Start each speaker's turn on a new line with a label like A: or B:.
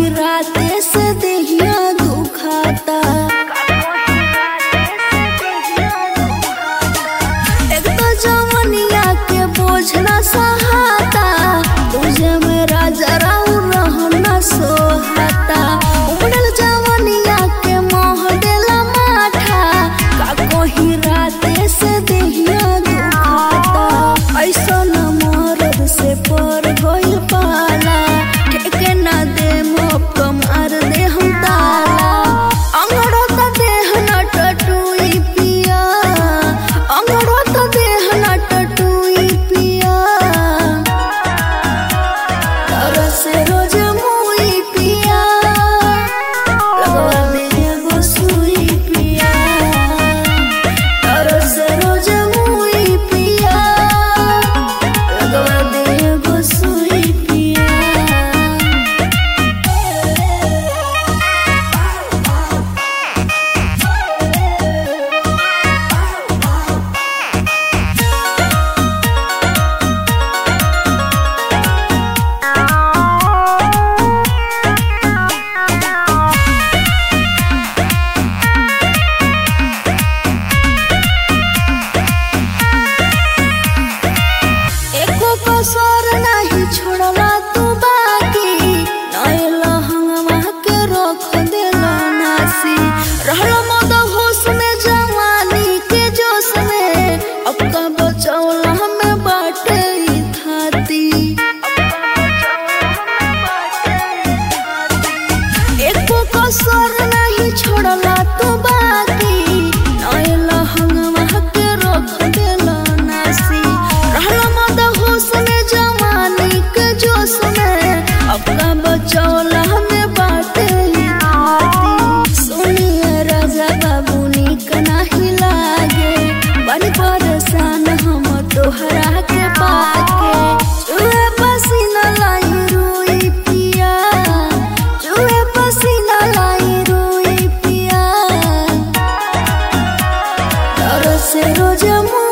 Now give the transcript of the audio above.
A: कहीं राते से देहिया दुखाता। एक तो जवनिया के बोझ न सहाता, तुझे मेरा जरा रहना सोहाता। उमड़ल जवनिया के मोह देला माठा, का कहीं राते से देहिया दुखाता। ऐसा न मरद से पर गइल पाला, ठेके ना दे मोप मार दे हम ताला। अंगड़ो त देह न टटुई पिया, अंगड़ो त देह न टटुई पिया। तरस रोज मुई पिया, लगवा दे एगो सुई पिया। तरस रोज मुई पिया, लगवा दे एगो सुई पिया। एको कसर नहीं छोड़ला तू बाकी, नए लहंगवा के रख देला नासी। रहला मद होश में जवानी के जोश में, अब का बचौला हमें बाटे ई थाती। एको कसर नहीं छोड़ला तू बाकी, नए लहंगवा के रख देला नासी। रहला मद होश में जवानी के जोश में, अब का बचौला हमें बाटे ही थाती। सुनिए राजा बाबू नीक नाही लागे, बड़ी परेशान हम तोहरा के पाके। चूहे पसीना लाई रुई पिया, चूहे पसीना लाई रुई पिया। तरस रोज